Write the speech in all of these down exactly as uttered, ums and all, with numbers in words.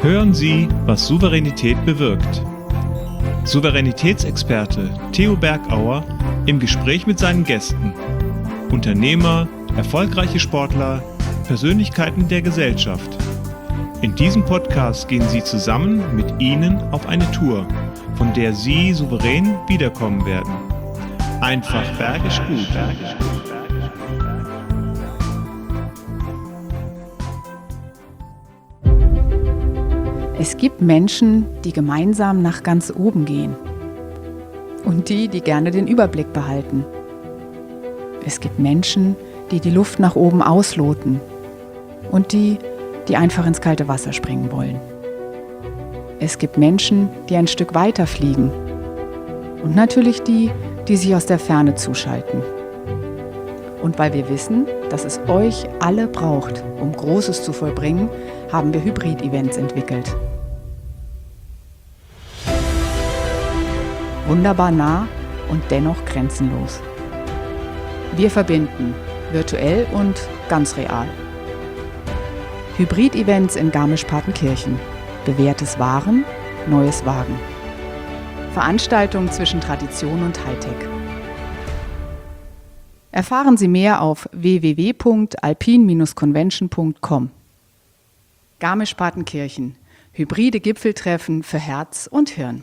Hören Sie, was Souveränität bewirkt. Souveränitätsexperte Theo Bergauer im Gespräch mit seinen Gästen. Unternehmer, erfolgreiche Sportler, Persönlichkeiten der Gesellschaft. In diesem Podcast gehen Sie zusammen mit Ihnen auf eine Tour, von der Sie souverän wiederkommen werden. Einfach bergisch gut. Es gibt Menschen, die gemeinsam nach ganz oben gehen. Und die, die gerne den Überblick behalten. Es gibt Menschen, die die Luft nach oben ausloten. Und die, die einfach ins kalte Wasser springen wollen. Es gibt Menschen, die ein Stück weiter fliegen. Und natürlich die, die sich aus der Ferne zuschalten. Und weil wir wissen, dass es euch alle braucht, um Großes zu vollbringen, haben wir Hybrid-Events entwickelt. Wunderbar nah und dennoch grenzenlos. Wir verbinden virtuell und ganz real. Hybrid-Events in Garmisch-Partenkirchen. Bewährtes Wahren, neues Wagen. Veranstaltungen zwischen Tradition und Hightech. Erfahren Sie mehr auf w w w punkt alpin Bindestrich convention punkt com. Garmisch-Partenkirchen. Hybride Gipfeltreffen für Herz und Hirn.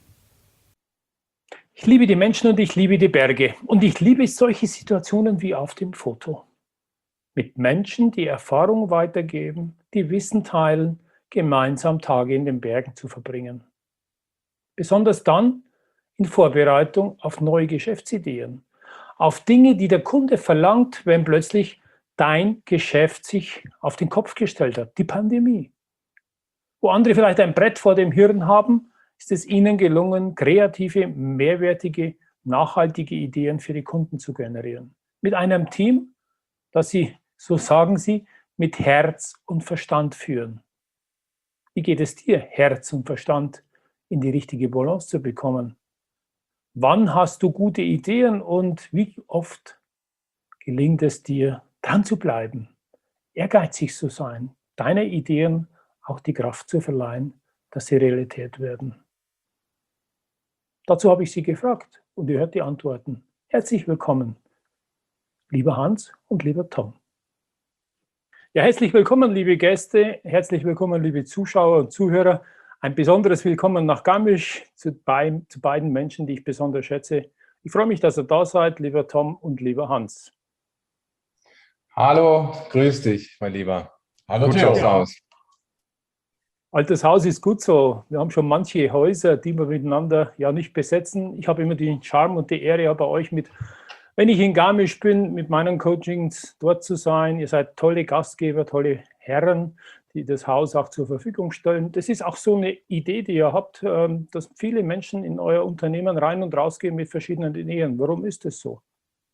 Ich liebe die Menschen und ich liebe die Berge. Und ich liebe solche Situationen wie auf dem Foto. Mit Menschen, die Erfahrung weitergeben, die Wissen teilen, gemeinsam Tage in den Bergen zu verbringen. Besonders dann in Vorbereitung auf neue Geschäftsideen, auf Dinge, die der Kunde verlangt, wenn plötzlich dein Geschäft sich auf den Kopf gestellt hat, die Pandemie. Wo andere vielleicht ein Brett vor dem Hirn haben, ist es ihnen gelungen, kreative, mehrwertige, nachhaltige Ideen für die Kunden zu generieren. Mit einem Team, das sie, so sagen sie, mit Herz und Verstand führen. Wie geht es dir, Herz und Verstand in die richtige Balance zu bekommen? Wann hast du gute Ideen und wie oft gelingt es dir, dran zu bleiben, ehrgeizig zu sein, deine Ideen auch die Kraft zu verleihen, dass sie Realität werden? Dazu habe ich Sie gefragt und ihr hört die Antworten. Herzlich willkommen, lieber Hans und lieber Tom. Ja, herzlich willkommen, liebe Gäste, herzlich willkommen, liebe Zuschauer und Zuhörer. Ein besonderes Willkommen nach Garmisch zu, bei, zu beiden Menschen, die ich besonders schätze. Ich freue mich, dass ihr da seid, lieber Tom und lieber Hans. Hallo, grüß dich, mein Lieber. Hallo, Gut Theo. schaut's aus. Altes Haus ist gut so. Wir haben schon manche Häuser, die wir miteinander ja nicht besetzen. Ich habe immer den Charme und die Ehre, ja, bei euch mit, wenn ich in Garmisch bin, mit meinen Coachings dort zu sein. Ihr seid tolle Gastgeber, tolle Herren, die das Haus auch zur Verfügung stellen. Das ist auch so eine Idee, die ihr habt, dass viele Menschen in euer Unternehmen rein und rausgehen mit verschiedenen Ideen. Warum ist das so?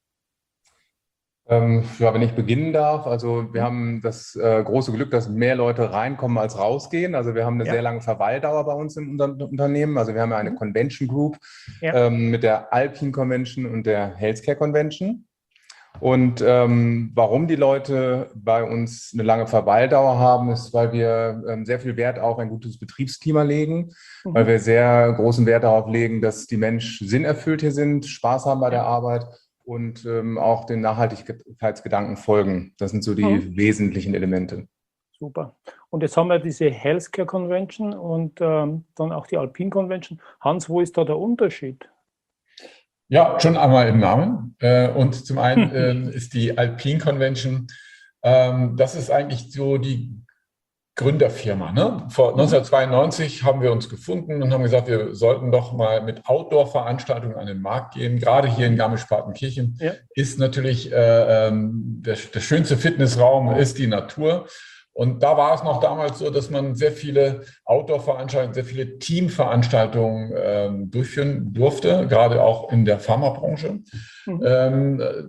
Ähm, ja, wenn ich beginnen darf, also wir haben das äh, große Glück, dass mehr Leute reinkommen als rausgehen. Also wir haben eine Ja. sehr lange Verweildauer bei uns im Unter- Unternehmen. Also wir haben ja eine Mhm. Convention Group Ja. ähm, mit der Alpine Convention und der Healthcare Convention. Und ähm, warum die Leute bei uns eine lange Verweildauer haben, ist, weil wir ähm, sehr viel Wert auf ein gutes Betriebsklima legen, Mhm. weil wir sehr großen Wert darauf legen, dass die Menschen sinnerfüllt hier sind, Spaß haben bei der Arbeit und ähm, auch den Nachhaltigkeitsgedanken folgen. Das sind so die Mhm. wesentlichen Elemente. Super. Und jetzt haben wir diese Healthcare Convention und ähm, dann auch die Alpine Convention. Hans, wo ist da der Unterschied? Ja, schon einmal im Namen. Äh, Und zum einen ähm, ist die Alpine Convention, ähm, das ist eigentlich so die Gründerfirma. Ne? Vor neunzehnhundertzweiundneunzig haben wir uns gefunden und haben gesagt, wir sollten doch mal mit Outdoor-Veranstaltungen an den Markt gehen. Gerade hier in Garmisch-Partenkirchen Ja. ist natürlich äh, ähm, der, der schönste Fitnessraum ist die Natur. Und da war es noch damals so, dass man sehr viele Outdoor-Veranstaltungen, sehr viele Teamveranstaltungen ähm, durchführen durfte, gerade auch in der Pharmabranche. Mhm. Ähm,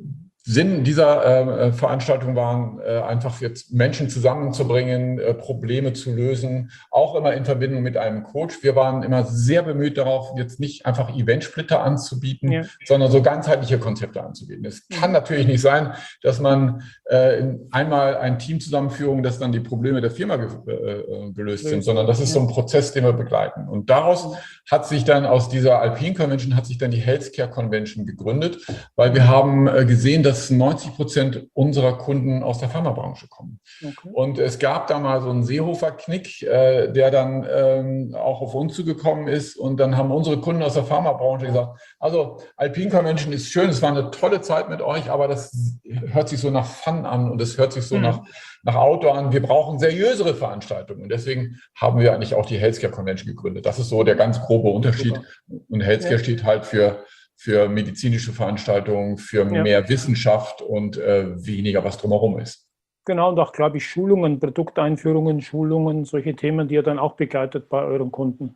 Sinn dieser äh, Veranstaltung waren, äh, einfach jetzt Menschen zusammenzubringen, äh, Probleme zu lösen, auch immer in Verbindung mit einem Coach. Wir waren immer sehr bemüht darauf, jetzt nicht einfach Eventsplitter anzubieten, ja. sondern so ganzheitliche Konzepte anzubieten. Es kann mhm. natürlich nicht sein, dass man äh, einmal ein Teamzusammenführung, dass dann die Probleme der Firma ge äh, gelöst sind, sondern das ist so ein Prozess, den wir begleiten. Und daraus hat sich dann aus dieser Alpine Convention hat sich dann die Healthcare Convention gegründet, weil wir haben äh, gesehen, dass dass neunzig Prozent unserer Kunden aus der Pharmabranche kommen. Okay. Und es gab da mal so einen Seehofer-Knick, äh, der dann ähm, auch auf uns zugekommen ist. Und dann haben unsere Kunden aus der Pharmabranche gesagt, also Alpine Convention ist schön, es war eine tolle Zeit mit euch, aber das hört sich so nach Fun an und es hört sich so mhm. nach, nach Outdoor an. Wir brauchen seriösere Veranstaltungen. Und deswegen haben wir eigentlich auch die Healthcare Convention gegründet. Das ist so der ganz grobe Unterschied. Super. Und Healthcare ja. steht halt für für medizinische Veranstaltungen, für ja. mehr Wissenschaft und äh, weniger, was drumherum ist. Genau, und auch, glaube ich, Schulungen, Produkteinführungen, Schulungen, solche Themen, die ihr dann auch begleitet bei euren Kunden.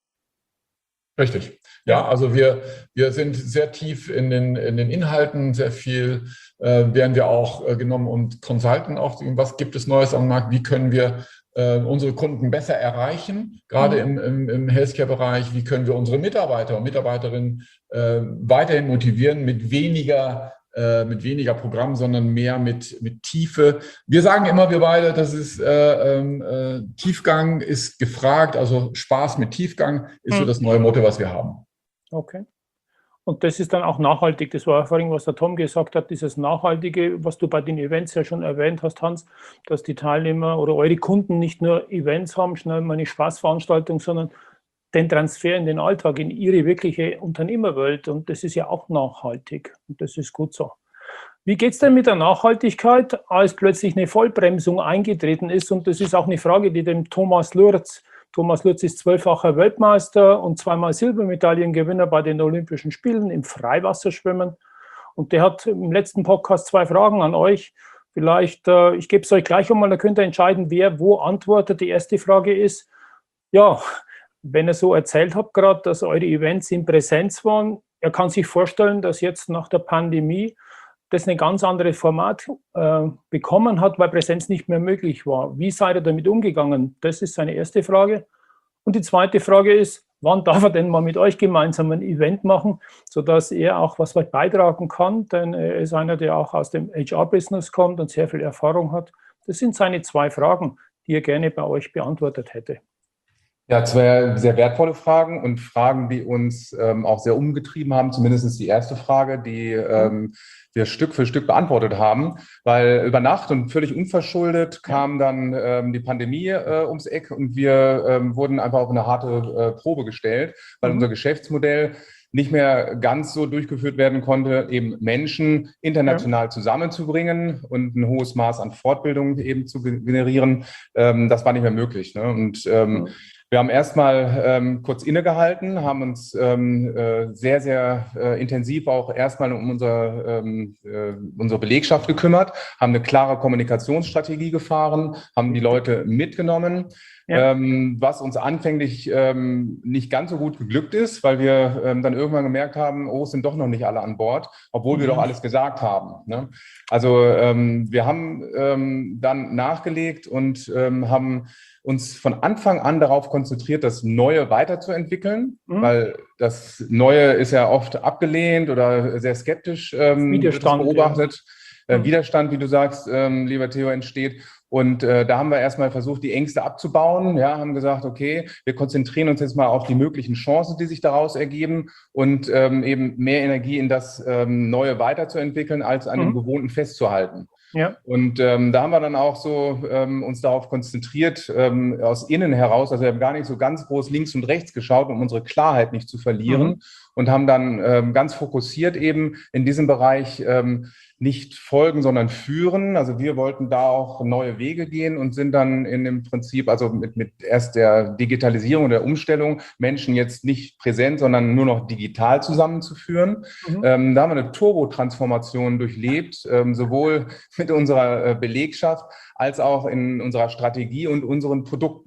Richtig. Ja, also wir, wir sind sehr tief in den, in den Inhalten, sehr viel äh, werden wir auch äh, genommen und consulten auch, was gibt es Neues am Markt, wie können wir äh, unsere Kunden besser erreichen, gerade mhm. im, im, im Healthcare-Bereich, wie können wir unsere Mitarbeiter und Mitarbeiterinnen äh, weiterhin motivieren mit weniger mit weniger Programm, sondern mehr mit, mit Tiefe. Wir sagen immer, wir beide, das ist äh, äh, Tiefgang ist gefragt, also Spaß mit Tiefgang ist hm. so das neue Motto, was wir haben. Okay. Und das ist dann auch nachhaltig. Das war vorhin, was der Tom gesagt hat, dieses Nachhaltige, was du bei den Events ja schon erwähnt hast, Hans, dass die Teilnehmer oder eure Kunden nicht nur Events haben, schnell mal eine Spaßveranstaltung, sondern den Transfer in den Alltag, in ihre wirkliche Unternehmerwelt. Und das ist ja auch nachhaltig. Und das ist gut so. Wie geht es denn mit der Nachhaltigkeit, als plötzlich eine Vollbremsung eingetreten ist? Und das ist auch eine Frage, die dem Thomas Lürz, Thomas Lürz ist zwölffacher Weltmeister und zweimal Silbermedaillengewinner bei den Olympischen Spielen im Freiwasserschwimmen. Und der hat im letzten Podcast zwei Fragen an euch. Vielleicht, äh, ich gebe es euch gleich einmal, da könnt ihr entscheiden, wer wo antwortet. Die erste Frage ist, ja, wenn ihr so erzählt habt gerade, dass eure Events in Präsenz waren, er kann sich vorstellen, dass jetzt nach der Pandemie das ein ganz anderes Format äh, bekommen hat, weil Präsenz nicht mehr möglich war. Wie seid ihr damit umgegangen? Das ist seine erste Frage. Und die zweite Frage ist, wann darf er denn mal mit euch gemeinsam ein Event machen, sodass er auch was beitragen kann, denn er ist einer, der auch aus dem H R-Business kommt und sehr viel Erfahrung hat. Das sind seine zwei Fragen, die er gerne bei euch beantwortet hätte. Ja, zwei sehr wertvolle Fragen und Fragen, die uns ähm, auch sehr umgetrieben haben, zumindest die erste Frage, die ähm, wir Stück für Stück beantwortet haben, weil über Nacht und völlig unverschuldet kam dann ähm, die Pandemie äh, ums Eck und wir ähm, wurden einfach auf eine harte äh, Probe gestellt, weil mhm. unser Geschäftsmodell nicht mehr ganz so durchgeführt werden konnte, eben Menschen international ja. zusammenzubringen und ein hohes Maß an Fortbildung eben zu generieren. Ähm, das war nicht mehr möglich. Ne? Und ähm, mhm. wir haben erstmal ähm, kurz innegehalten, haben uns ähm, äh, sehr, sehr äh, intensiv auch erstmal um unser, ähm, äh, unsere Belegschaft gekümmert, haben eine klare Kommunikationsstrategie gefahren, haben die Leute mitgenommen. Ja. Ähm, was uns anfänglich ähm, nicht ganz so gut geglückt ist, weil wir ähm, dann irgendwann gemerkt haben, oh, es sind doch noch nicht alle an Bord, obwohl mhm. wir doch alles gesagt haben. Ne? Also ähm, wir haben ähm, dann nachgelegt und ähm, haben uns von Anfang an darauf konzentriert, das Neue weiterzuentwickeln, mhm. weil das Neue ist ja oft abgelehnt oder sehr skeptisch ähm, Widerstand, beobachtet. Ja. Äh, Widerstand, wie du sagst, ähm, lieber Theo, entsteht. Und äh, da haben wir erstmal versucht, die Ängste abzubauen, ja, haben gesagt, okay, wir konzentrieren uns jetzt mal auf die möglichen Chancen, die sich daraus ergeben und ähm, eben mehr Energie in das ähm, Neue weiterzuentwickeln, als an mhm. dem Gewohnten festzuhalten. Ja. Und ähm, da haben wir dann auch so ähm, uns darauf konzentriert, ähm, aus innen heraus, also wir haben gar nicht so ganz groß links und rechts geschaut, um unsere Klarheit nicht zu verlieren mhm. und haben dann ähm, ganz fokussiert eben in diesem Bereich ähm, nicht folgen, sondern führen. Also wir wollten da auch neue Wege gehen und sind dann in dem Prinzip, also mit, mit erst der Digitalisierung, der Umstellung, Menschen jetzt nicht präsent, sondern nur noch digital zusammenzuführen. Mhm. Ähm, da haben wir eine Turbo-Transformation durchlebt, ähm, sowohl mit unserer äh, Belegschaft als auch in unserer Strategie und unseren Produkten.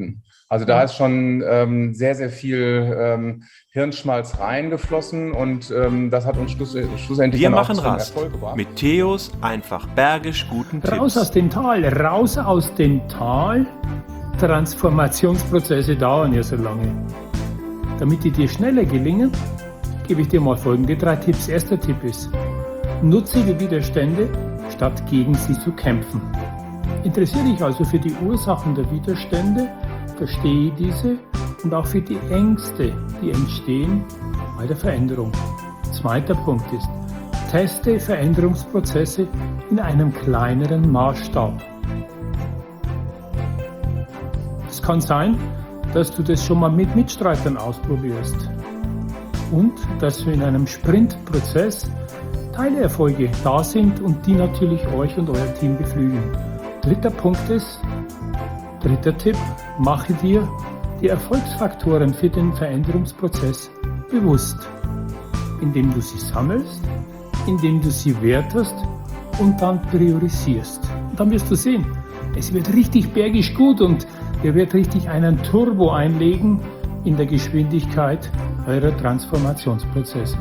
Also da ist schon ähm, sehr, sehr viel ähm, Hirnschmalz reingeflossen und ähm, das hat uns schluss, schlussendlich Wir dann auch machen zum Rast Erfolg gebracht. mit Theos einfach bergisch guten Tipps. Raus aus dem Tal, raus aus dem Tal. Transformationsprozesse dauern ja so lange. Damit die dir schneller gelingen, gebe ich dir mal folgende drei Tipps. Erster Tipp ist, nutze die Widerstände, statt gegen sie zu kämpfen. Interessiere dich also für die Ursachen der Widerstände, verstehe diese und auch für die Ängste, die entstehen bei der Veränderung. Zweiter Punkt ist, teste Veränderungsprozesse in einem kleineren Maßstab. Es kann sein, dass du das schon mal mit Mitstreitern ausprobierst und dass du in einem Sprintprozess Teilerfolge da sind und die natürlich euch und euer Team beflügeln. Dritter Punkt ist, dritter Tipp, mache dir die Erfolgsfaktoren für den Veränderungsprozess bewusst, indem du sie sammelst, indem du sie wertest und dann priorisierst. Und dann wirst du sehen, es wird richtig bergisch gut und ihr werdet richtig einen Turbo einlegen in der Geschwindigkeit eurer Transformationsprozesse.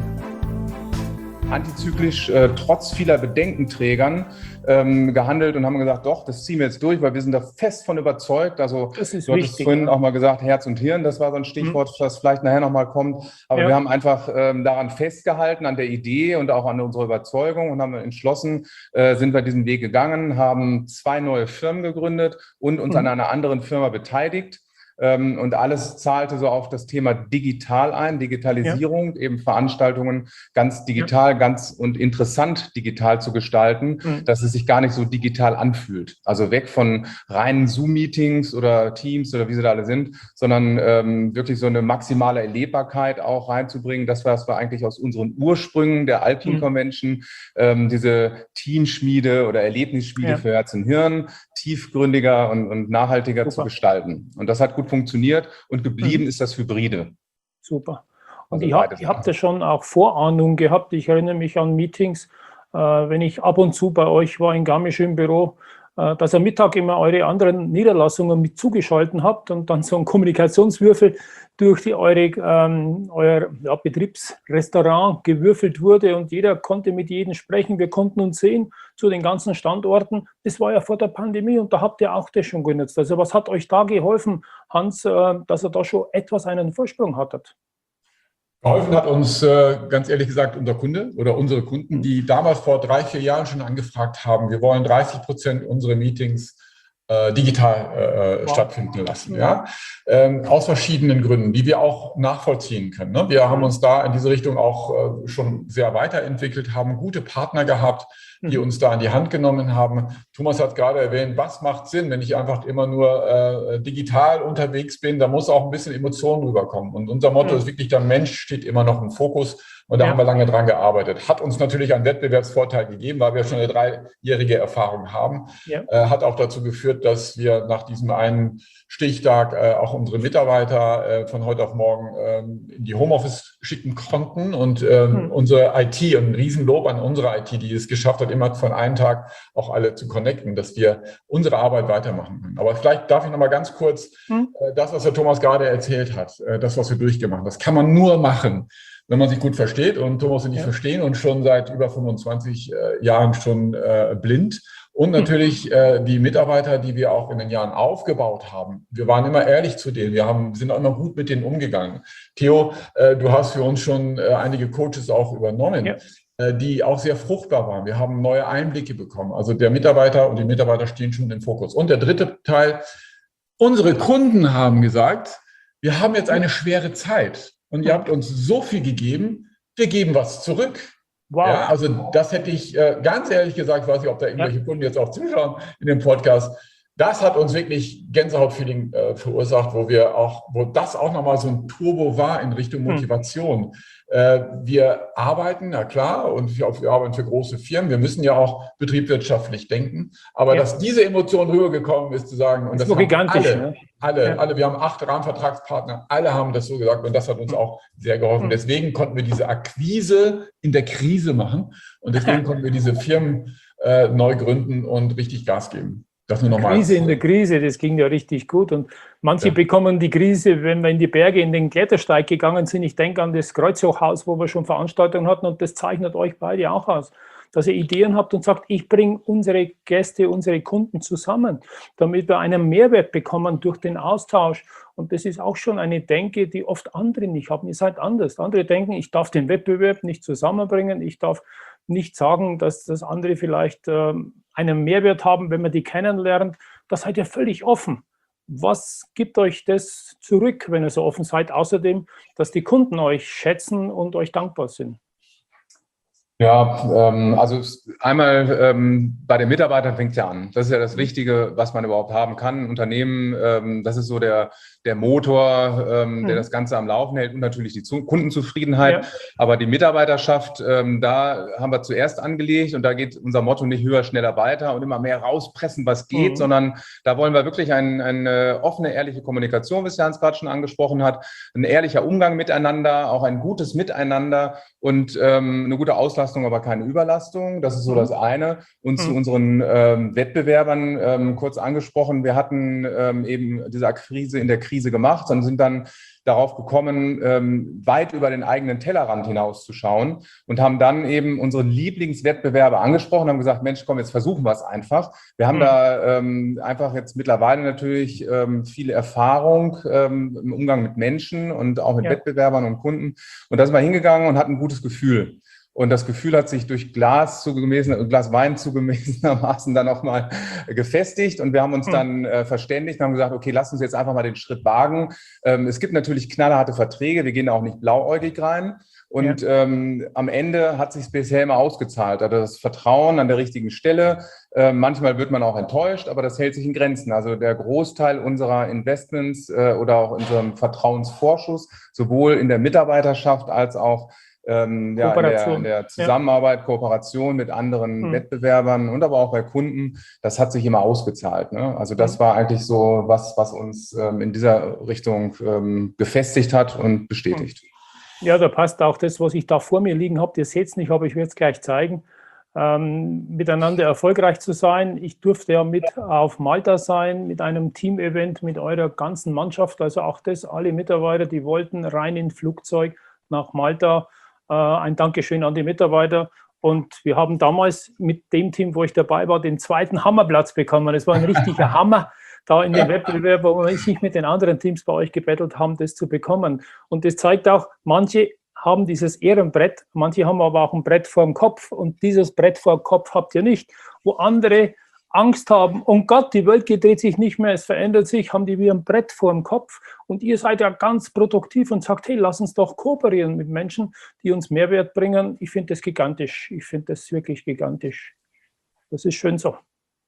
Antizyklisch, äh, trotz vieler Bedenkenträgern ähm, gehandelt und haben gesagt, doch, das ziehen wir jetzt durch, weil wir sind da fest von überzeugt. Also Das ist du hattest wichtig, vorhin ja. auch mal gesagt, Herz und Hirn, das war so ein Stichwort, mhm. das vielleicht nachher nochmal kommt. Aber Ja. wir haben einfach ähm, daran festgehalten, an der Idee und auch an unserer Überzeugung und haben entschlossen, äh, sind wir diesen Weg gegangen, haben zwei neue Firmen gegründet und uns Mhm. an einer anderen Firma beteiligt. Und alles zahlte so auf das Thema digital ein, Digitalisierung, ja. eben Veranstaltungen ganz digital, ja. ganz und interessant digital zu gestalten, mhm. dass es sich gar nicht so digital anfühlt. Also weg von reinen Zoom-Meetings oder Teams oder wie sie da alle sind, sondern ähm, wirklich so eine maximale Erlebbarkeit auch reinzubringen. Das war, was wir eigentlich aus unseren Ursprüngen der Alpine mhm. Convention, ähm, diese Teamschmiede oder Erlebnisschmiede ja. für Herz und Hirn, tiefgründiger und, und nachhaltiger Super. Zu gestalten. Und das hat gut funktioniert und geblieben mhm. ist das Hybride. Super. Und Also ihr habt, ihr habt ja schon auch Vorahnung gehabt. Ich erinnere mich an Meetings, äh, wenn ich ab und zu bei euch war in Garmisch im Büro, äh, dass ihr Mittag immer eure anderen Niederlassungen mit zugeschalten habt und dann so ein Kommunikationswürfel durch die, eure, ähm, euer ja, Betriebsrestaurant gewürfelt wurde und jeder konnte mit jedem sprechen. Wir konnten uns sehen zu den ganzen Standorten. Das war ja vor der Pandemie und da habt ihr auch das schon genutzt. Also was hat euch da geholfen, Hans, äh, dass ihr da schon etwas einen Vorsprung hattet? Geholfen hat uns, äh, ganz ehrlich gesagt, unser Kunde oder unsere Kunden, die damals vor drei, vier Jahren schon angefragt haben, wir wollen dreißig Prozent unserer Meetings äh, digital äh, wow. stattfinden lassen. Ja? Ähm, aus verschiedenen Gründen, die wir auch nachvollziehen können. Ne? Wir haben uns da in diese Richtung auch äh, schon sehr weiterentwickelt, haben gute Partner gehabt, die uns da an die Hand genommen haben. Thomas hat gerade erwähnt, was macht Sinn, wenn ich einfach immer nur äh, digital unterwegs bin, da muss auch ein bisschen Emotion rüberkommen. Und unser Motto mhm. ist wirklich, der Mensch steht immer noch im Fokus. Und da ja. haben wir lange dran gearbeitet. Hat uns natürlich einen Wettbewerbsvorteil gegeben, weil wir schon eine dreijährige Erfahrung haben. Ja. Äh, hat auch dazu geführt, dass wir nach diesem einen Stichtag äh, auch unsere Mitarbeiter äh, von heute auf morgen ähm, in die Homeoffice schicken konnten. Und ähm, mhm. unsere I T, und ein Riesenlob an unsere I T, die es geschafft hat, immer von einem Tag auch alle zu connecten, dass wir unsere Arbeit weitermachen können. Aber vielleicht darf ich noch mal ganz kurz mhm. äh, das, was der Thomas gerade erzählt hat, äh, das, was wir durchgemacht haben, das kann man nur machen, wenn man sich gut versteht, und Thomas und ich ja. verstehen uns schon seit über fünfundzwanzig äh, Jahren schon äh, blind. Und natürlich äh, die Mitarbeiter, die wir auch in den Jahren aufgebaut haben. Wir waren immer ehrlich zu denen. Wir haben, sind auch immer gut mit denen umgegangen. Theo, äh, du hast für uns schon äh, einige Coaches auch übernommen, ja. äh, die auch sehr fruchtbar waren. Wir haben neue Einblicke bekommen. Also der Mitarbeiter und die Mitarbeiter stehen schon im Fokus. Und der dritte Teil, unsere Kunden haben gesagt, wir haben jetzt eine schwere Zeit. Und ihr habt uns so viel gegeben, wir geben was zurück. Wow. Ja, also das hätte ich äh, ganz ehrlich gesagt, ich weiß nicht, ob da irgendwelche ja. Kunden jetzt auch zuschauen in dem Podcast. Das hat uns wirklich Gänsehautfeeling äh, verursacht, wo wir auch, wo das auch nochmal so ein Turbo war in Richtung Motivation. Hm. Äh, wir arbeiten, na klar, und wir, wir arbeiten für große Firmen. Wir müssen ja auch betriebswirtschaftlich denken. Aber ja. dass diese Emotion rübergekommen ist, zu sagen, und das, das haben gigantisch, alle, ne? alle, ja. alle, wir haben acht Rahmenvertragspartner, alle haben das so gesagt, und das hat uns hm. auch sehr geholfen. Hm. Deswegen konnten wir diese Akquise in der Krise machen, und deswegen konnten wir diese Firmen äh, neu gründen und richtig Gas geben. Das nur nochmal. Krise in der Krise, das ging ja richtig gut. Und manche ja. bekommen die Krise, wenn wir in die Berge in den Klettersteig gegangen sind. Ich denke an das Kreuzhochhaus, wo wir schon Veranstaltungen hatten, und das zeichnet euch beide auch aus, dass ihr Ideen habt und sagt, ich bringe unsere Gäste, unsere Kunden zusammen, damit wir einen Mehrwert bekommen durch den Austausch. Und das ist auch schon eine Denke, die oft andere nicht haben. Ihr seid anders. Andere denken, ich darf den Wettbewerb nicht zusammenbringen, ich darf nicht sagen, dass das andere vielleicht äh, einen Mehrwert haben, wenn man die kennenlernt. Das seid ihr völlig offen. Was gibt euch das zurück, wenn ihr so offen seid? Außerdem, dass die Kunden euch schätzen und euch dankbar sind. Ja, ähm, also einmal ähm, bei den Mitarbeitern fängt es ja an. Das ist ja das Wichtige, was man überhaupt haben kann. Ein Unternehmen, ähm, das ist so der, der Motor, ähm, mhm. der das Ganze am Laufen hält, und natürlich die Zu- Kundenzufriedenheit. Ja. Aber die Mitarbeiterschaft, ähm, da haben wir zuerst angelegt, und da geht unser Motto nicht höher, schneller, weiter und immer mehr rauspressen, was geht, mhm. sondern da wollen wir wirklich ein, eine offene, ehrliche Kommunikation, wie es Hans gerade schon angesprochen hat, ein ehrlicher Umgang miteinander, auch ein gutes Miteinander und ähm, eine gute Auslastung, aber keine Überlastung. Das ist so das eine. Und mhm. zu unseren ähm, Wettbewerbern ähm, kurz angesprochen, wir hatten ähm, eben diese Akquise in der Krise gemacht und sind dann darauf gekommen, ähm, weit über den eigenen Tellerrand hinauszuschauen, und haben dann eben unsere Lieblingswettbewerber angesprochen, haben gesagt, Mensch, komm, jetzt versuchen wir es einfach. Wir haben mhm. da ähm, einfach jetzt mittlerweile natürlich ähm, viel Erfahrung ähm, im Umgang mit Menschen und auch mit ja. Wettbewerbern und Kunden. Und da sind wir hingegangen und hatten ein gutes Gefühl. Und das Gefühl hat sich durch Glas zugemessen, Glas Wein zugemessenermaßen dann auch mal gefestigt. Und wir haben uns mhm. dann äh, verständigt und haben gesagt, okay, lass uns jetzt einfach mal den Schritt wagen. Ähm, es gibt natürlich knallharte Verträge, wir gehen da auch nicht blauäugig rein. Und ja. ähm, am Ende hat sich bisher immer ausgezahlt. Also das Vertrauen an der richtigen Stelle. Äh, manchmal wird man auch enttäuscht, aber das hält sich in Grenzen. Also der Großteil unserer Investments äh, oder auch unserem Vertrauensvorschuss, sowohl in der Mitarbeiterschaft als auch Ähm, ja, in, der, in der Zusammenarbeit, ja. Kooperation mit anderen hm. Wettbewerbern und aber auch bei Kunden, das hat sich immer ausgezahlt. Ne? Also das hm. war eigentlich so was, was uns ähm, in dieser Richtung ähm, gefestigt hat und bestätigt. Ja, da passt auch das, was ich da vor mir liegen habe. Ihr seht es nicht, aber ich werde es gleich zeigen. Ähm, miteinander erfolgreich zu sein. Ich durfte ja mit auf Malta sein, mit einem Team-Event mit eurer ganzen Mannschaft. Also auch das, alle Mitarbeiter, die wollten rein in Flugzeug nach Malta. Ein Dankeschön an die Mitarbeiter. Und wir haben damals mit dem Team, wo ich dabei war, den zweiten Hammerplatz bekommen. Es war ein richtiger Hammer, da in den Wettbewerb, wo wir sich mit den anderen Teams bei euch gebettelt haben, das zu bekommen. Und das zeigt auch, manche haben dieses Ehrenbrett, manche haben aber auch ein Brett vor dem Kopf. Und dieses Brett vor dem Kopf habt ihr nicht. Wo andere Angst haben, oh Gott, die Welt dreht sich nicht mehr, es verändert sich, haben die wie ein Brett vor dem Kopf. Und ihr seid ja ganz produktiv und sagt, hey, lass uns doch kooperieren mit Menschen, die uns Mehrwert bringen. Ich finde das gigantisch. Ich finde das wirklich gigantisch. Das ist schön so.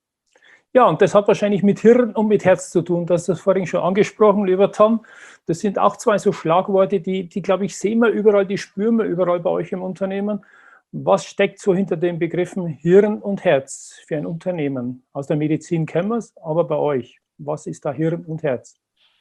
Ja, und das hat wahrscheinlich mit Hirn und mit Herz zu tun. Das ist das vorhin schon angesprochen, lieber Tom. Das sind auch zwei so Schlagworte, die, die glaube ich, sehen wir überall, die spüren wir überall bei euch im Unternehmen. Was steckt so hinter den Begriffen Hirn und Herz für ein Unternehmen? Aus der Medizin kennen wir es, aber bei euch, was ist da Hirn und Herz?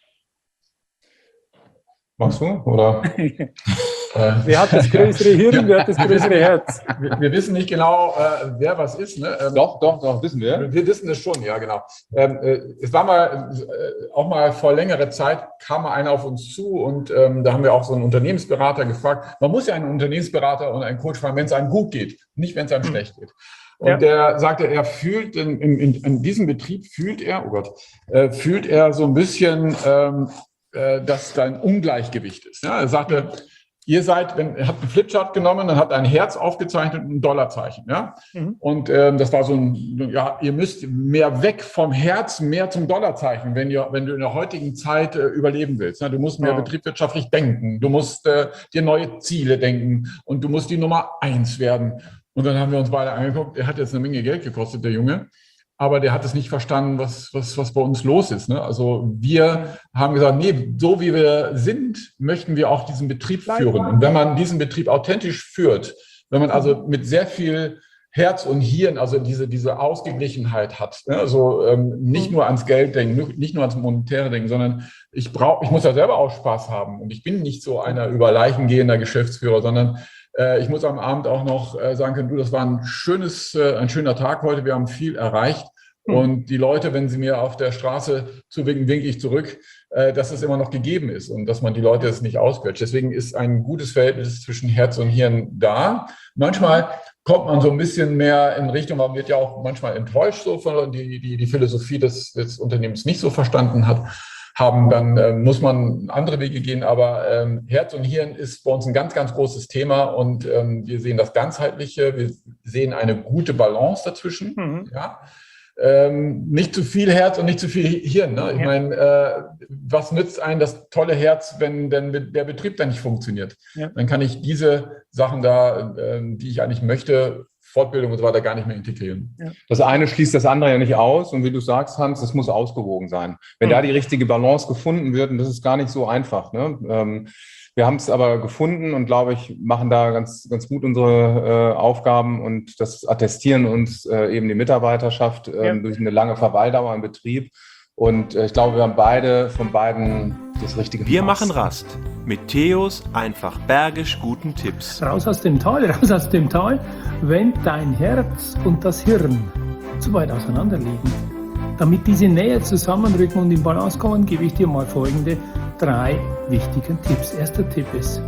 Machst du, oder? Wer hat das größere Hirn, wer hat das größere Herz? Wir, wir wissen nicht genau, äh, wer was ist. Ne? Ähm, doch, doch, doch, wissen wir. Wir wissen es schon, ja, genau. Ähm, äh, es war mal, äh, auch mal vor längerer Zeit, kam mal einer auf uns zu und ähm, da haben wir auch so einen Unternehmensberater gefragt. Man muss ja einen Unternehmensberater und einen Coach fragen, wenn es einem gut geht, nicht wenn es einem hm. schlecht geht. Und ja. der sagte, er fühlt, in, in, in diesem Betrieb fühlt er, oh Gott, äh, fühlt er so ein bisschen, ähm, äh, dass da ein Ungleichgewicht ist. Ja? Er sagte, ihr seid, wenn, er hat einen Flipchart genommen, dann hat ein Herz aufgezeichnet und ein Dollarzeichen. Ja? Mhm. Und ähm, das war so ein, ja, ihr müsst mehr weg vom Herz, mehr zum Dollarzeichen, wenn, ihr, wenn du in der heutigen Zeit äh, überleben willst. Ne? Du musst mehr ja. betriebswirtschaftlich denken, du musst äh, dir neue Ziele denken und du musst die Nummer eins werden. Und dann haben wir uns beide angeguckt, er hat jetzt eine Menge Geld gekostet, der Junge. Aber der hat es nicht verstanden, was, was, was bei uns los ist. Ne? Also wir haben gesagt, nee, so wie wir sind, möchten wir auch diesen Betrieb führen. Und wenn man diesen Betrieb authentisch führt, wenn man also mit sehr viel Herz und Hirn, also diese, diese Ausgeglichenheit hat, ne? Also ähm, nicht nur ans Geld denken, nicht nur ans Monetäre denken, sondern ich brauche, ich muss ja selber auch Spaß haben. Und ich bin nicht so einer über Leichen gehender Geschäftsführer, sondern äh, ich muss am Abend auch noch äh, sagen können, du, das war ein schönes, äh, ein schöner Tag heute, wir haben viel erreicht. Mhm. Und die Leute, wenn sie mir auf der Straße zuwinken, winke ich zurück, äh, dass es immer noch gegeben ist und dass man die Leute es nicht ausquetscht. Deswegen ist ein gutes Verhältnis zwischen Herz und Hirn da. Manchmal kommt man so ein bisschen mehr in Richtung, man wird ja auch manchmal enttäuscht, so von die, die, die Philosophie des, des Unternehmens nicht so verstanden hat. haben, dann äh, muss man andere Wege gehen. Aber ähm, Herz und Hirn ist bei uns ein ganz, ganz großes Thema und ähm, wir sehen das Ganzheitliche, wir sehen eine gute Balance dazwischen. Mhm. Ja? Ähm, nicht zu viel Herz und nicht zu viel Hirn. Ne? Ich ja. meine, äh, was nützt einem das tolle Herz, wenn denn der Betrieb dann nicht funktioniert? Ja. Dann kann ich diese Sachen da, äh, die ich eigentlich möchte, Fortbildung und so weiter, gar nicht mehr integrieren. Ja. Das eine schließt das andere ja nicht aus. Und wie du sagst, Hans, es muss ausgewogen sein. Wenn mhm. da die richtige Balance gefunden wird, und das ist gar nicht so einfach. Ne? Ähm, wir haben es aber gefunden und, glaube ich, machen da ganz, ganz gut unsere äh, Aufgaben. Und das attestieren uns äh, eben die Mitarbeiterschaft äh, ja. durch eine lange Verweildauer im Betrieb. Und äh, ich glaube, wir haben beide von beiden das richtige Wir Maß. Machen Rast mit Theos einfach bergisch guten Tipps. Raus aus dem Tal, raus aus dem Tal, wenn dein Herz und das Hirn zu weit auseinander liegen. Damit diese näher zusammenrücken und in Balance kommen, gebe ich dir mal folgende drei wichtigen Tipps. Erster Tipp ist,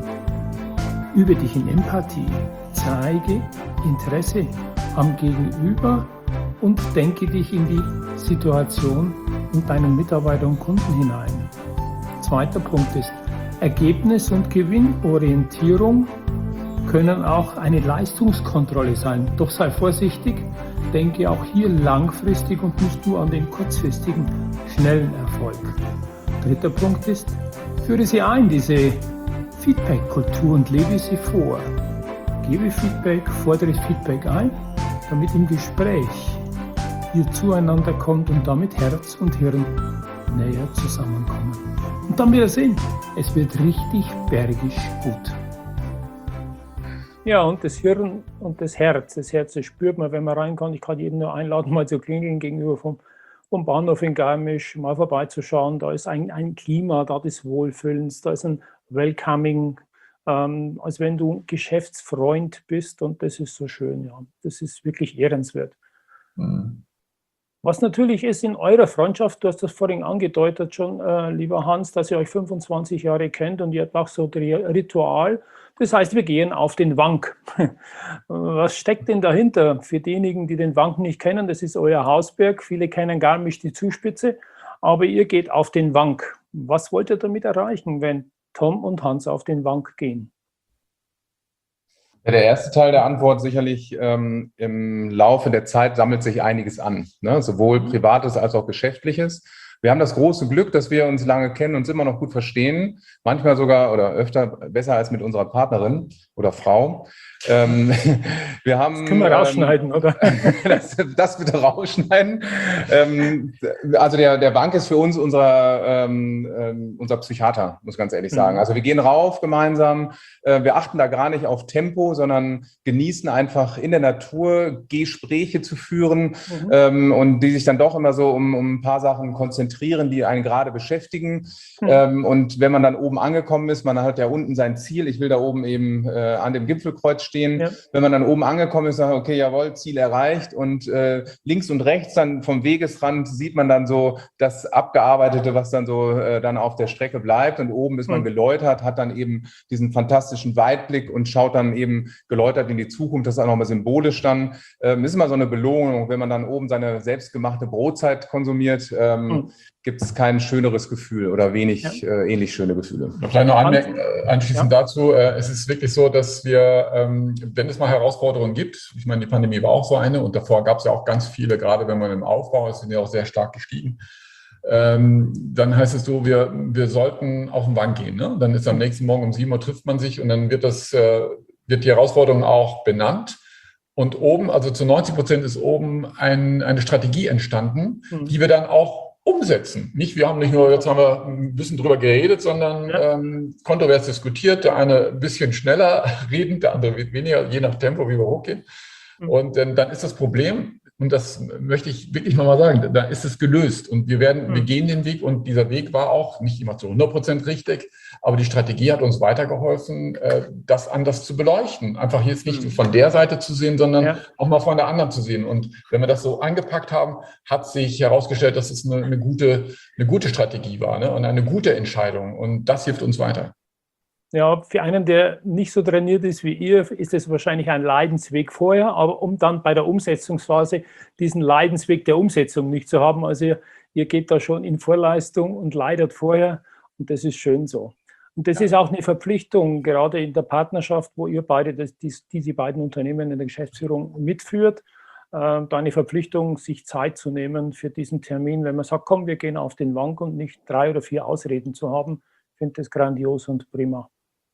übe dich in Empathie, zeige Interesse am Gegenüber und denke dich in die Situation und deinen Mitarbeiter und Kunden hinein. Zweiter Punkt ist, Ergebnis- und Gewinnorientierung können auch eine Leistungskontrolle sein. Doch sei vorsichtig, denke auch hier langfristig und nicht nur an den kurzfristigen, schnellen Erfolg. Dritter Punkt ist, führe sie ein, diese Feedback-Kultur, und lebe sie vor. Gebe Feedback, fordere Feedback ein, damit im Gespräch ihr zueinander kommt und damit Herz und Hirn näher zusammenkommen. Und dann wird er sehen, es wird richtig bergisch gut. Ja, und das Hirn und das Herz, das Herz, das spürt man, wenn man rein kann. Ich kann jeden nur einladen, mal zu klingeln gegenüber vom, vom Bahnhof in Garmisch, mal vorbeizuschauen. Da ist ein, ein Klima, da des Wohlfühlens, da ist ein Welcoming, ähm, als wenn du Geschäftsfreund bist, und das ist so schön, ja. Das ist wirklich ehrenswert. Mhm. Was natürlich ist in eurer Freundschaft, du hast das vorhin angedeutet schon, äh, lieber Hans, dass ihr euch fünfundzwanzig Jahre kennt und ihr habt auch so ein Ritual. Das heißt, wir gehen auf den Wank. Was steckt denn dahinter für diejenigen, die den Wank nicht kennen? Das ist euer Hausberg. Viele kennen Garmisch die Zugspitze, aber ihr geht auf den Wank. Was wollt ihr damit erreichen, wenn Tom und Hans auf den Wank gehen? Ja, der erste Teil der Antwort sicherlich, ähm, im Laufe der Zeit sammelt sich einiges an, ne? Sowohl Privates als auch Geschäftliches. Wir haben das große Glück, dass wir uns lange kennen, uns immer noch gut verstehen, manchmal sogar oder öfter besser als mit unserer Partnerin oder Frau. Ähm, wir haben, das können wir rausschneiden, ähm, oder? das, das bitte rausschneiden. Ähm, also der, der Wank ist für uns unser, ähm, unser Psychiater, muss ich ganz ehrlich sagen. Also wir gehen rauf gemeinsam, äh, wir achten da gar nicht auf Tempo, sondern genießen einfach in der Natur Gespräche zu führen, mhm. ähm, und die sich dann doch immer so um, um ein paar Sachen konzentrieren, die einen gerade beschäftigen. Mhm. Ähm, und wenn man dann oben angekommen ist, man hat ja unten sein Ziel, ich will da oben eben äh, an dem Gipfelkreuz stehen. Ja. Wenn man dann oben angekommen ist, sagt, okay, jawohl, Ziel erreicht, und äh, links und rechts dann vom Wegesrand sieht man dann so das Abgearbeitete, was dann so äh, dann auf der Strecke bleibt, und oben ist man mhm. geläutert, hat dann eben diesen fantastischen Weitblick und schaut dann eben geläutert in die Zukunft. Das ist auch nochmal symbolisch dann. Ähm, ist immer so eine Belohnung, wenn man dann oben seine selbstgemachte Brotzeit konsumiert, ähm, mhm. gibt es kein schöneres Gefühl oder wenig ja. äh, ähnlich schöne Gefühle. Vielleicht noch anmerken, äh, anschließend ja. dazu, äh, es ist wirklich so, dass wir, ähm, wenn es mal Herausforderungen gibt, ich meine, die Pandemie war auch so eine, und davor gab es ja auch ganz viele, gerade wenn man im Aufbau ist, sind ja auch sehr stark gestiegen, ähm, dann heißt es so, wir, wir sollten auf den Wank gehen. Ne? Dann ist am nächsten Morgen um sieben Uhr trifft man sich, und dann wird, das, äh, wird die Herausforderung auch benannt. Und oben, also zu neunzig Prozent ist oben ein, eine Strategie entstanden, mhm. die wir dann auch umsetzen. Nicht, wir haben nicht nur, jetzt haben wir ein bisschen drüber geredet, sondern ja. ähm, kontrovers diskutiert. Der eine ein bisschen schneller redend, der andere weniger, je nach Tempo, wie wir hochgehen. Mhm. Und ähm, dann ist das Problem, Und das möchte ich wirklich nochmal sagen, da ist es gelöst. Und wir werden, wir gehen den Weg und dieser Weg war auch nicht immer zu hundert Prozent richtig, aber die Strategie hat uns weitergeholfen, das anders zu beleuchten. Einfach jetzt nicht von der Seite zu sehen, sondern ja. auch mal von der anderen zu sehen. Und wenn wir das so angepackt haben, hat sich herausgestellt, dass es eine, eine, gute, eine gute Strategie war, ne? Und eine gute Entscheidung. Und das hilft uns weiter. Ja, für einen, der nicht so trainiert ist wie ihr, ist es wahrscheinlich ein Leidensweg vorher, aber um dann bei der Umsetzungsphase diesen Leidensweg der Umsetzung nicht zu haben. Also ihr, ihr geht da schon in Vorleistung und leidet vorher und das ist schön so. Und das ja. ist auch eine Verpflichtung, gerade in der Partnerschaft, wo ihr beide das, die, diese beiden Unternehmen in der Geschäftsführung mitführt, äh, da eine Verpflichtung, sich Zeit zu nehmen für diesen Termin, wenn man sagt, komm, wir gehen auf den Wank und nicht drei oder vier Ausreden zu haben. Ich finde das grandios und prima.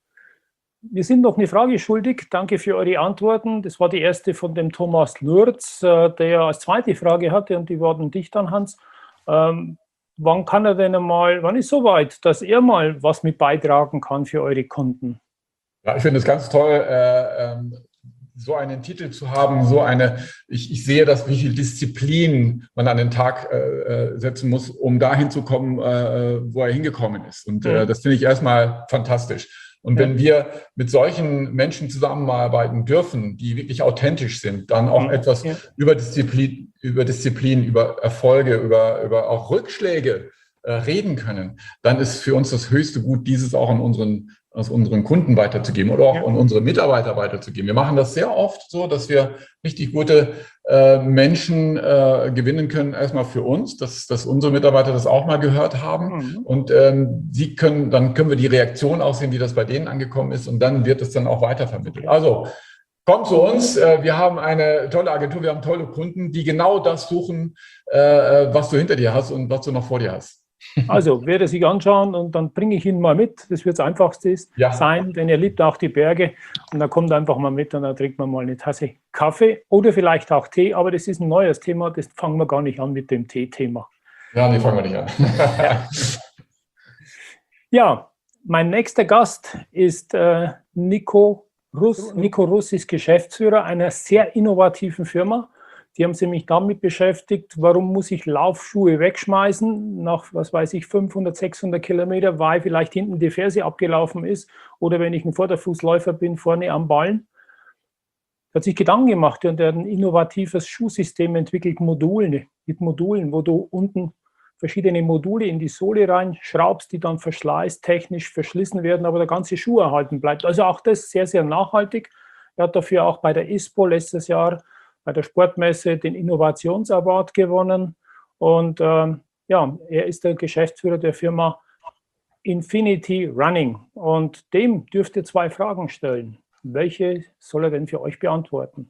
Wir sind noch eine Frage schuldig. Danke für eure Antworten. Das war die erste von dem Thomas Lürz, der als zweite Frage hatte und die war an dich dann, Hans. Ähm, wann kann er denn einmal, wann ist soweit, dass er mal was mit beitragen kann für eure Kunden? Ja, ich finde es ganz toll, äh, ähm, so einen Titel zu haben, so eine, ich, ich sehe das, wie viel Disziplin man an den Tag äh, setzen muss, um dahin zu kommen, äh, wo er hingekommen ist. Und äh, das finde ich erstmal fantastisch. Und wenn wir mit solchen Menschen zusammenarbeiten dürfen, die wirklich authentisch sind, dann auch etwas ja. über Disziplin, über Disziplin, über Erfolge, über, über auch Rückschläge äh, reden können, dann ist für uns das höchste Gut, dieses auch an unseren, aus unseren Kunden weiterzugeben oder auch ja. an unsere Mitarbeiter weiterzugeben. Wir machen das sehr oft so, dass wir richtig gute äh, Menschen äh, gewinnen können, erstmal für uns, dass, dass unsere Mitarbeiter das auch mal gehört haben. Mhm. Und ähm, sie können, dann können wir die Reaktion auch sehen, wie das bei denen angekommen ist und dann wird es dann auch weitervermittelt. Also kommt zu uns, äh, wir haben eine tolle Agentur, wir haben tolle Kunden, die genau das suchen, äh, was du hinter dir hast und was du noch vor dir hast. Also, werde sich anschauen und dann bringe ich ihn mal mit. Das wird das Einfachste ja. sein, denn er liebt auch die Berge. Und dann kommt einfach mal mit und dann trinkt man mal eine Tasse Kaffee oder vielleicht auch Tee. Aber das ist ein neues Thema, das fangen wir gar nicht an mit dem Tee-Thema. Ja, nee, fangen wir nicht an. ja. ja, mein nächster Gast ist äh, Nico Russ. Nico Russ ist Geschäftsführer einer sehr innovativen Firma. Die haben sich nämlich damit beschäftigt, warum muss ich Laufschuhe wegschmeißen nach, was weiß ich, fünfhundert, sechshundert Kilometer, weil vielleicht hinten die Ferse abgelaufen ist oder wenn ich ein Vorderfußläufer bin, vorne am Ballen. Er hat sich Gedanken gemacht und er hat ein innovatives Schuhsystem entwickelt, Module, mit Modulen, wo du unten verschiedene Module in die Sohle reinschraubst, die dann verschleißtechnisch verschlissen werden, aber der ganze Schuh erhalten bleibt. Also auch das sehr, sehr nachhaltig. Er hat dafür auch bei der ISPO letztes Jahr bei der Sportmesse den Innovationsaward gewonnen und ähm, ja, er ist der Geschäftsführer der Firma Infinity Running und dem dürft ihr zwei Fragen stellen. Welche soll er denn für euch beantworten?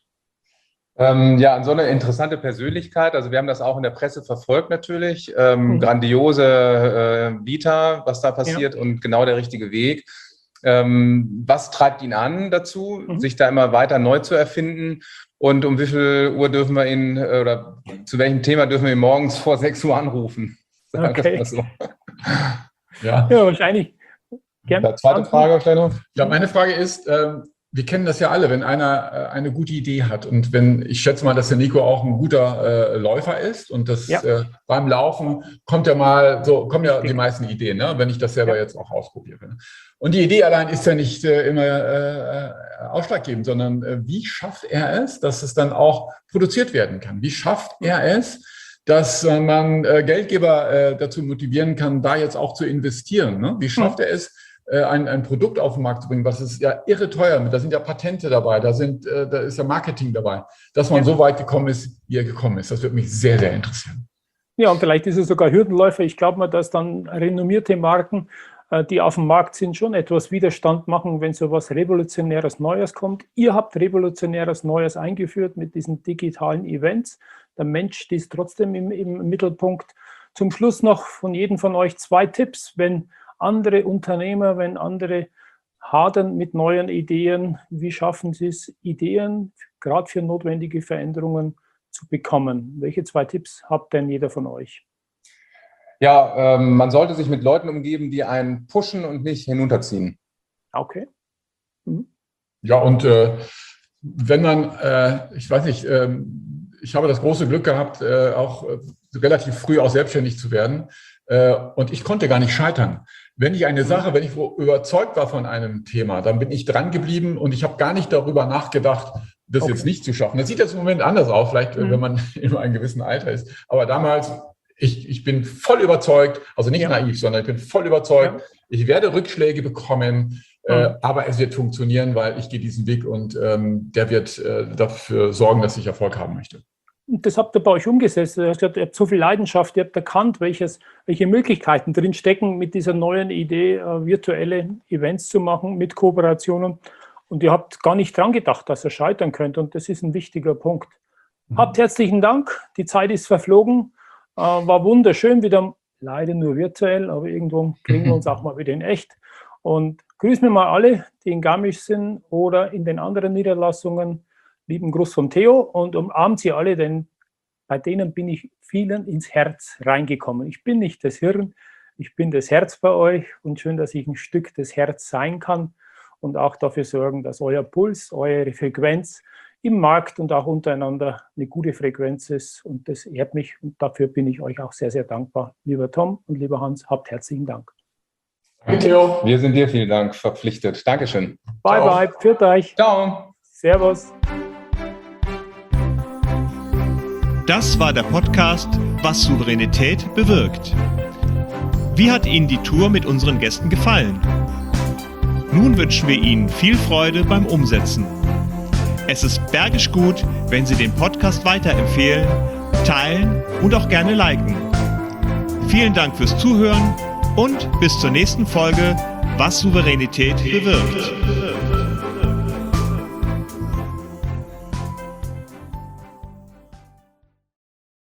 Ähm, ja, so eine interessante Persönlichkeit. Also wir haben das auch in der Presse verfolgt natürlich. Ähm, mhm. Grandiose äh, Vita, was da passiert ja. und genau der richtige Weg. Ähm, was treibt ihn an dazu, mhm. sich da immer weiter neu zu erfinden? Und um wie viel Uhr dürfen wir ihn, oder zu welchem Thema dürfen wir ihn morgens vor sechs Uhr anrufen? Sagen okay. das mal so. Ja. ja, wahrscheinlich. Gerne. Zweite Frage vielleicht noch. Ja, meine Frage ist, ähm, wir kennen das ja alle, wenn einer äh, eine gute Idee hat und wenn, ich schätze mal, dass der Nico auch ein guter äh, Läufer ist und das ja. äh, beim Laufen kommt ja mal, so kommen ja die meisten Ideen, ne? Wenn ich das selber ja. jetzt auch ausprobiere. Und die Idee allein ist ja nicht äh, immer äh, ausschlaggebend, sondern äh, wie schafft er es, dass es dann auch produziert werden kann? Wie schafft er es, dass äh, man äh, Geldgeber äh, dazu motivieren kann, da jetzt auch zu investieren? Ne? Wie schafft mhm. er es, Ein, ein Produkt auf den Markt zu bringen, was ist ja irre teuer mit, da sind ja Patente dabei, da, sind, äh, da ist ja Marketing dabei, dass man ja. so weit gekommen ist, wie er gekommen ist. Das würde mich sehr, sehr interessieren. Ja, und vielleicht ist es sogar Hürdenläufer. Ich glaube mal, dass dann renommierte Marken, äh, die auf dem Markt sind, schon etwas Widerstand machen, wenn so etwas Revolutionäres Neues kommt. Ihr habt Revolutionäres Neues eingeführt mit diesen digitalen Events. Der Mensch ist trotzdem im, im Mittelpunkt. Zum Schluss noch von jedem von euch zwei Tipps, wenn andere Unternehmer, wenn andere hadern mit neuen Ideen, wie schaffen sie es, Ideen gerade für notwendige Veränderungen zu bekommen? Welche zwei Tipps habt denn jeder von euch? Ja, ähm, man sollte sich mit Leuten umgeben, die einen pushen und nicht hinunterziehen. Okay. Mhm. Ja, und äh, wenn man, äh, ich weiß nicht, äh, ich habe das große Glück gehabt, äh, auch äh, relativ früh auch selbstständig zu werden. Äh, und ich konnte gar nicht scheitern. Wenn ich eine Sache, wenn ich überzeugt war von einem Thema, dann bin ich dran geblieben und ich habe gar nicht darüber nachgedacht, das okay. jetzt nicht zu schaffen. Das sieht jetzt im Moment anders aus, vielleicht, mhm. wenn man in einem gewissen Alter ist. Aber damals, ich, ich bin voll überzeugt, also nicht ja. naiv, sondern ich bin voll überzeugt, ja. ich werde Rückschläge bekommen, mhm. äh, aber es wird funktionieren, weil ich gehe diesen Weg und ähm, der wird äh, dafür sorgen, dass ich Erfolg haben möchte. Das habt ihr bei euch umgesetzt. Ihr habt so viel Leidenschaft, ihr habt erkannt, welches, welche Möglichkeiten drin stecken mit dieser neuen Idee, äh, virtuelle Events zu machen mit Kooperationen. Und ihr habt gar nicht dran gedacht, dass ihr scheitern könnt. Und das ist ein wichtiger Punkt. Mhm. Habt herzlichen Dank. Die Zeit ist verflogen. Äh, war wunderschön, wieder leider nur virtuell, aber irgendwo kriegen wir uns auch mal wieder in echt. Und grüßen wir mal alle, die in Garmisch sind oder in den anderen Niederlassungen. Lieben Gruß von Theo und umarmt sie alle, denn bei denen bin ich vielen ins Herz reingekommen. Ich bin nicht das Hirn, ich bin das Herz bei euch und schön, dass ich ein Stück des Herzens sein kann und auch dafür sorgen, dass euer Puls, eure Frequenz im Markt und auch untereinander eine gute Frequenz ist und das ehrt mich und dafür bin ich euch auch sehr, sehr dankbar. Lieber Tom und lieber Hans, habt herzlichen Dank. Danke, Theo. Wir sind dir vielen Dank verpflichtet. Dankeschön. Bye, Ciao. bye. Pfiat euch. Ciao. Servus. Das war der Podcast Was Souveränität bewirkt. Wie hat Ihnen die Tour mit unseren Gästen gefallen? Nun wünschen wir Ihnen viel Freude beim Umsetzen. Es ist bergisch gut, wenn Sie den Podcast weiterempfehlen, teilen und auch gerne liken. Vielen Dank fürs Zuhören und bis zur nächsten Folge Was Souveränität bewirkt.